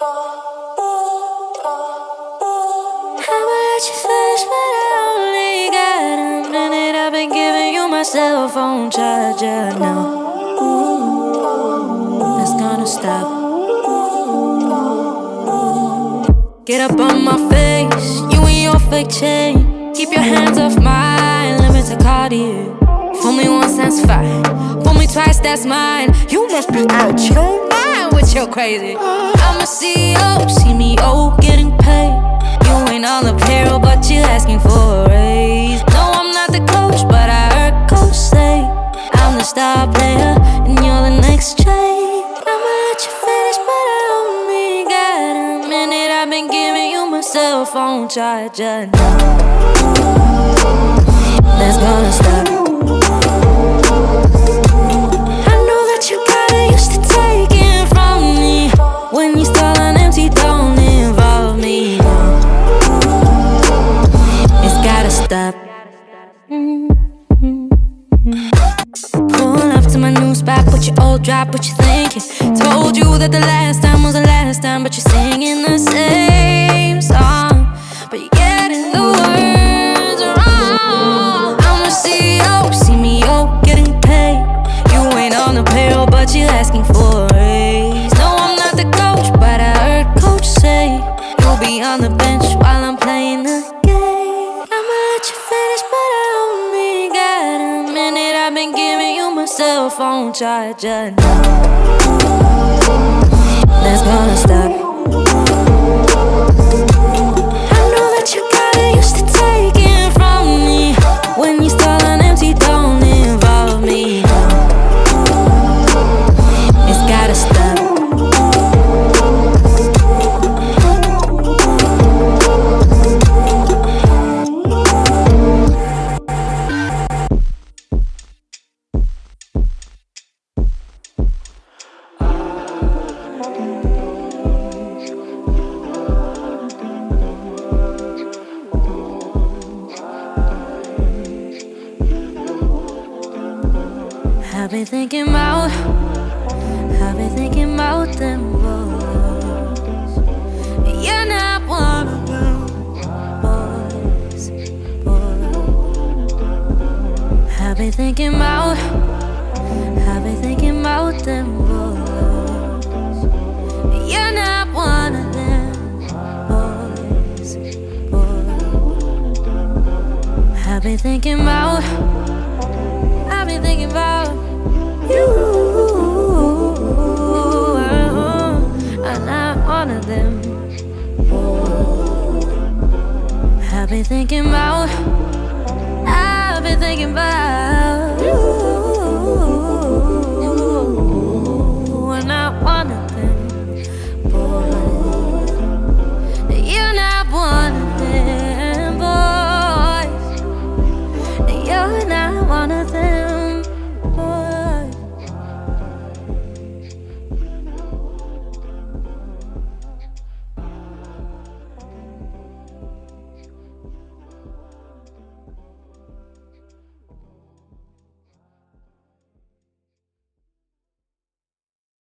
let you finish, but I only got a minute. I've been giving you my cell phone charger now. That's gonna stop. Get up on my face, you and your fake chain. Keep your hands off mine, limits are Cartier. Fool me once, that's fine. Fool me twice, that's mine. You must be out your mind with your crazy. I'm a CEO, CMO, getting paid. You ain't on the payroll, but you're asking for a raise. No, I'm not the coach, but I heard coach say I'm the star player and you're the next trade. I'ma let you finish, but I only got a minute. I've been giving you my cell phone charger now. That's gonna stop. I know that you got it used to taking from me. When you stall on empty, don't involve me now. It's gotta stop. Pull up to my new spot, put your old drop, what you thinking? Told you that the last time was the last time, but you're singing the same song, but you're getting the words wrong. I'm a CEO, CMO, getting paid. You ain't on the payroll, but you're asking for a raise. No, I'm not the coach, but I heard coach say you'll be on the bench while I'm playing the game. I'ma let you finish, but I only got a minute. I've been giving you my cell phone charger now. That's gonna stop. I know that you got it used to taking from me. When you stall on empty, don't involve me now. It's gotta stop. I've been thinking about them boys. You're not one of them boys, I've been thinking about them boys. You're not one of them boys, I've been thinking about you. I'm not one of them. I've been thinking about